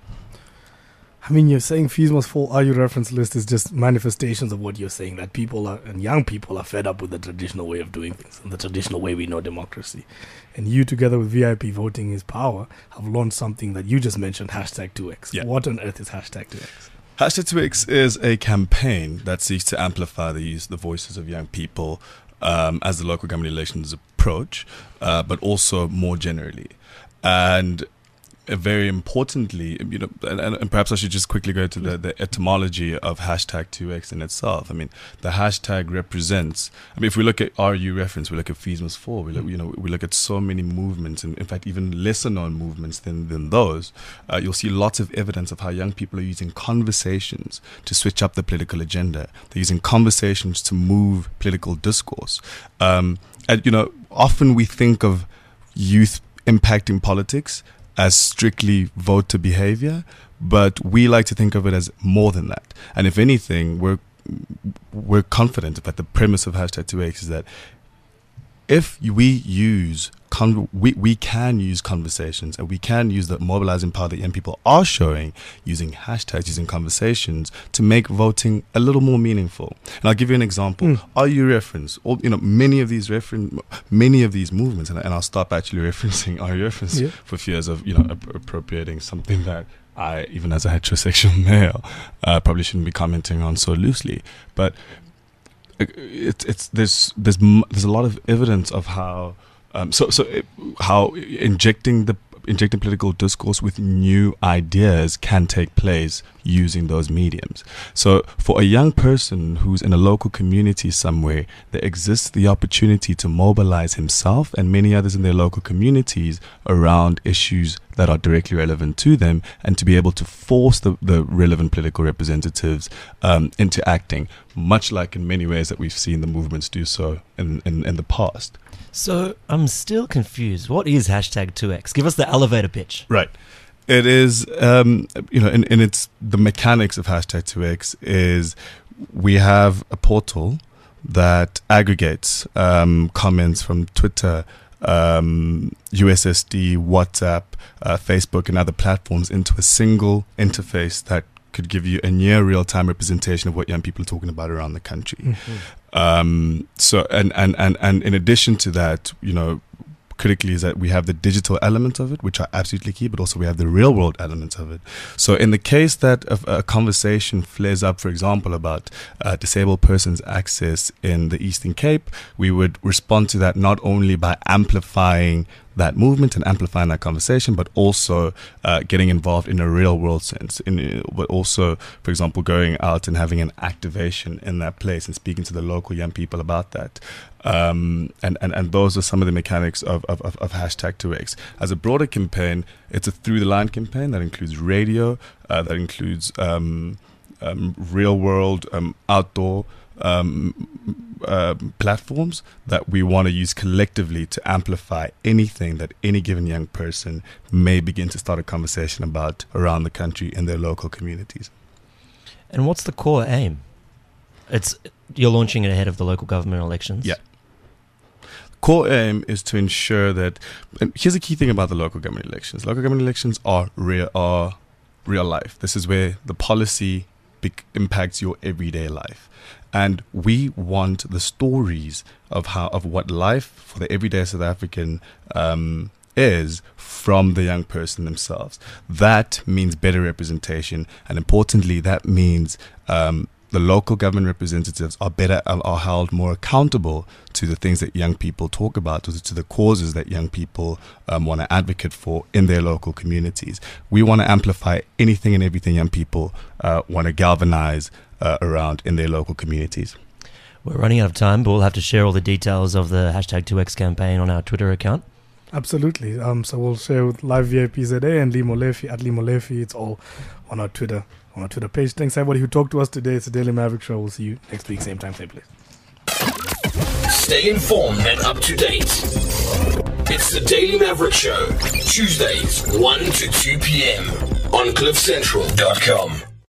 I mean, you're saying fees must fall R U reference list is just manifestations of what you're saying, that people are, and young people are fed up with the traditional way of doing things and the traditional way we know democracy. And you, together with V I P Voting is Power, have launched something that you just mentioned, hashtag two X. Yeah. What on earth is hashtag two X? Hashtag two X is a campaign that seeks to amplify the use, the voices of young people um, as the local government elections approach, uh, but also more generally. And Uh, very importantly, you know, and, and perhaps I should just quickly go to the, the etymology of hashtag two X in itself. I mean, the hashtag represents, I mean, if we look at R U reference, we look at fees must fall, we look, you know, we look at so many movements, and in fact, even lesser known movements than, than those, uh, you'll see lots of evidence of how young people are using conversations to switch up the political agenda. They're using conversations to move political discourse. Um, and, you know, often we think of youth impacting politics as strictly voter behavior, but we like to think of it as more than that. And if anything, we're we're confident that the premise of hashtag two X is that if we use Con- we, we can use conversations, and we can use the mobilizing power that young people are showing using hashtags, using conversations to make voting a little more meaningful. And I'll give you an example. Mm. R U reference, all, you know, many of these referen- many of these movements, and, and I'll stop actually referencing R U reference yeah. for fears of, you know, ap- appropriating something that I, even as a heterosexual male, uh, probably shouldn't be commenting on so loosely. But it's it's there's there's there's a lot of evidence of how. Um, so, so it, how injecting the injecting political discourse with new ideas can take place using those mediums. So, for a young person who's in a local community somewhere, there exists the opportunity to mobilize himself and many others in their local communities around issues that are directly relevant to them, and to be able to force the, the relevant political representatives um, into acting, much like in many ways that we've seen the movements do so in, in, in the past. So I'm still confused. What is hashtag two X? Give us the elevator pitch. Right. It is, um, you know, in, in its, the mechanics of hashtag two X is we have a portal that aggregates um, comments from Twitter, um, U S S D, WhatsApp, uh, Facebook, and other platforms into a single interface that could give you a near real-time representation of what young people are talking about around the country. Mm-hmm. Um, so, and, and, and, and in addition to that, you know, critically is that we have the digital element of it, which are absolutely key, but also we have the real world element of it. So in the case that a, a conversation flares up, for example, about uh, disabled persons' access in the Eastern Cape, we would respond to that not only by amplifying that movement and amplifying that conversation, but also uh, getting involved in a real world sense, in, but also, for example, going out and having an activation in that place and speaking to the local young people about that. Um, and, and, and those are some of the mechanics of, of, of, of hashtag two X. As a broader campaign, it's a through-the-line campaign that includes radio, uh, that includes um, um, real-world, um, outdoor um, uh, platforms that we want to use collectively to amplify anything that any given young person may begin to start a conversation about around the country in their local communities. And what's the core aim? It's you're launching it ahead of the local government elections. Yeah. Core aim is to ensure that, and here's the key thing about the local government elections. Local government elections are real, are real life. This is where the policy bec- impacts your everyday life. And we want the stories of how of what life for the everyday South African um, is from the young person themselves. That means better representation, and importantly, that means um, the local government representatives are better are held more accountable to the things that young people talk about, to, to the causes that young people um, want to advocate for in their local communities. We want to amplify anything and everything young people uh, want to galvanize uh, around in their local communities. We're running out of time, but we'll have to share all the details of the hashtag two X campaign on our Twitter account. Absolutely. Um, so we'll share with Live V I P Z A and Lee Molefi at Lee Molefi. It's all on our Twitter. On our Twitter page. Thanks everybody who talked to us today. It's the Daily Maverick Show. We'll see you next week, same time, same place. Stay informed and up to date. It's the Daily Maverick Show, Tuesdays one to two p.m. on cliff central dot com.